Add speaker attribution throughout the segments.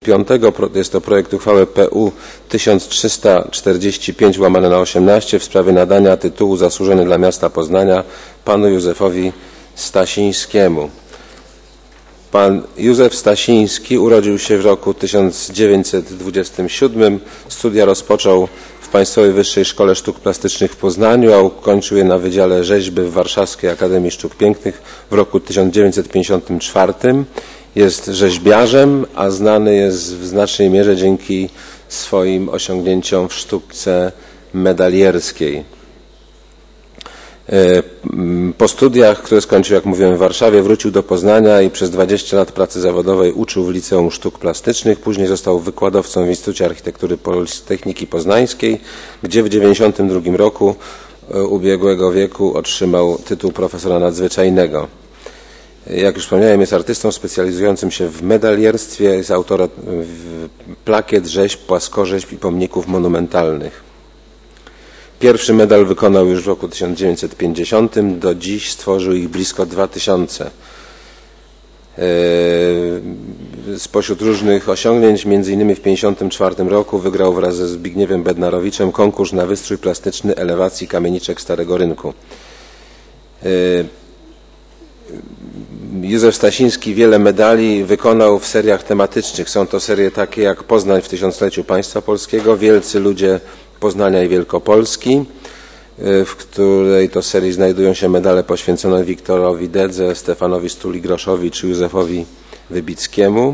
Speaker 1: 5. Jest to projekt uchwały PU 1345/18 w sprawie nadania tytułu Zasłużony dla miasta Poznania panu Józefowi Stasińskiemu. Pan Józef Stasiński urodził się w roku 1927. Studia rozpoczął w Państwowej Wyższej Szkole Sztuk Plastycznych w Poznaniu, a ukończył je na Wydziale Rzeźby w Warszawskiej Akademii Sztuk Pięknych w roku 1954. Jest rzeźbiarzem, a znany jest w znacznej mierze dzięki swoim osiągnięciom w sztuce medalierskiej. Po studiach, które skończył, jak mówiłem, w Warszawie, wrócił do Poznania i przez 20 lat pracy zawodowej uczył w Liceum Sztuk Plastycznych. Później został wykładowcą w Instytucie Architektury Politechniki Poznańskiej, gdzie w 1992 roku ubiegłego wieku otrzymał tytuł profesora nadzwyczajnego. Jak już wspomniałem, jest artystą specjalizującym się w medalierstwie, jest autorem plakiet, rzeźb, płaskorzeźb i pomników monumentalnych. Pierwszy medal wykonał już w roku 1950, do dziś stworzył ich blisko 2000. Spośród różnych osiągnięć, między innymi w 1954 roku wygrał wraz ze Zbigniewem Bednarowiczem konkurs na wystrój plastyczny elewacji kamieniczek Starego Rynku. Józef Stasiński wiele medali wykonał w seriach tematycznych. Są to serie takie jak Poznań w tysiącleciu państwa polskiego, Wielcy ludzie Poznania i Wielkopolski, w której to serii znajdują się medale poświęcone Wiktorowi Dedze, Stefanowi Stuli-Groszowi czy Józefowi Wybickiemu.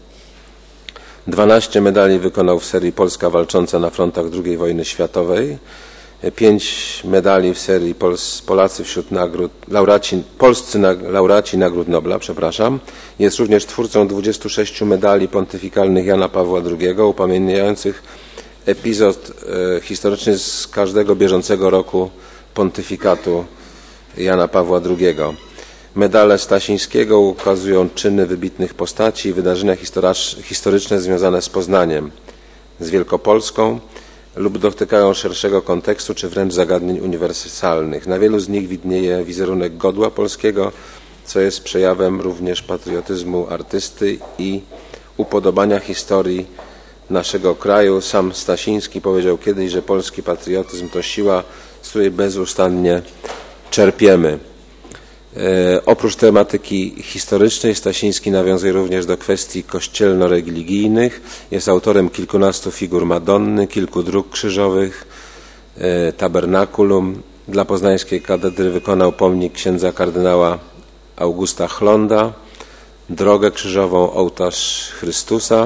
Speaker 1: 12 medali wykonał w serii Polska walcząca na frontach II wojny światowej. 5 medali w serii Polacy wśród nagród, polscy laureaci Nagród Nobla, Jest również twórcą 26 medali pontyfikalnych Jana Pawła II, upamiętniających epizod historyczny z każdego bieżącego roku pontyfikatu Jana Pawła II. Medale Stasińskiego ukazują czyny wybitnych postaci i wydarzenia historyczne związane z Poznaniem, z Wielkopolską lub dotykają szerszego kontekstu czy wręcz zagadnień uniwersalnych. Na wielu z nich widnieje wizerunek godła polskiego, co jest przejawem również patriotyzmu artysty i upodobania historii naszego kraju. Sam Stasiński powiedział kiedyś, że polski patriotyzm to siła, z której bezustannie czerpiemy. Oprócz tematyki historycznej Stasiński nawiązuje również do kwestii kościelno-religijnych. Jest autorem kilkunastu figur Madonny, kilku dróg krzyżowych, tabernakulum. Dla poznańskiej katedry wykonał pomnik księdza kardynała Augusta Chlonda, drogę krzyżową, ołtarz Chrystusa.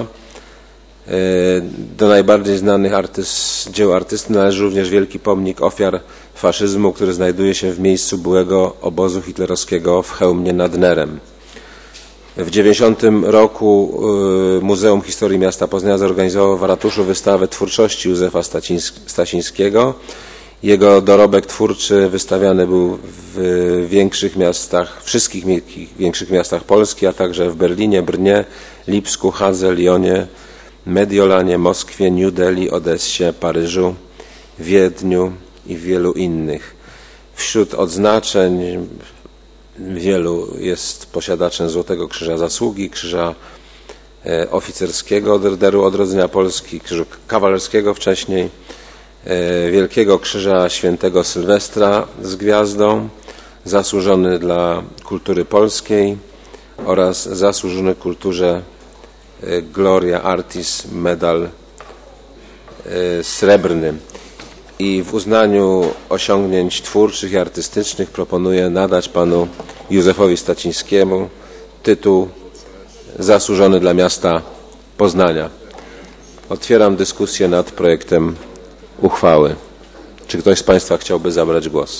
Speaker 1: Do najbardziej znanych dzieł artysty należy również wielki pomnik ofiar faszyzmu, który znajduje się w miejscu byłego obozu hitlerowskiego w Chełmie nad Nerem. W 1990 roku Muzeum Historii Miasta Poznania zorganizowało w ratuszu wystawę twórczości Józefa Stasińskiego. Jego dorobek twórczy wystawiany był w wszystkich większych miastach Polski, a także w Berlinie, Brnie, Lipsku, Hadze, Lyonie, Mediolanie, Moskwie, New Delhi, Odessie, Paryżu, Wiedniu i wielu innych. Wśród odznaczeń wielu jest posiadaczem Złotego Krzyża Zasługi, Krzyża Oficerskiego Orderu Odrodzenia Polski, Krzyża Kawalerskiego wcześniej, Wielkiego Krzyża Świętego Sylwestra z gwiazdą, zasłużony dla kultury polskiej oraz zasłużony kulturze Gloria Artis medal srebrny. I w uznaniu osiągnięć twórczych i artystycznych proponuję nadać panu Józefowi Stasińskiemu tytuł Zasłużony dla miasta Poznania. Otwieram dyskusję nad projektem uchwały. Czy ktoś z państwa chciałby zabrać głos?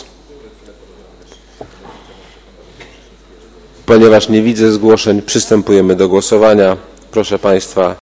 Speaker 1: Ponieważ nie widzę zgłoszeń, przystępujemy do głosowania. Proszę państwa,